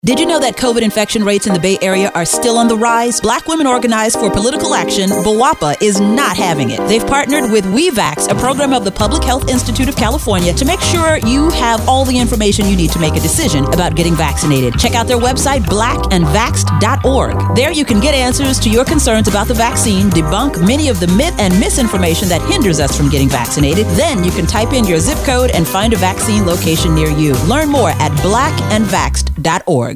Did you know that COVID infection rates in the Bay Area are still on the rise? Black Women Organized for Political Action, BWOPA, is not having it. They've partnered with WeVax, a program of the Public Health Institute of California, to make sure you have all the information you need to make a decision about getting vaccinated. Check out their website, blackandvaxxed.org. There you can get answers to your concerns about the vaccine, debunk many of the myth and misinformation that hinders us from getting vaccinated. Then you can type in your zip code and find a vaccine location near you. Learn more at blackandvaxxed.org.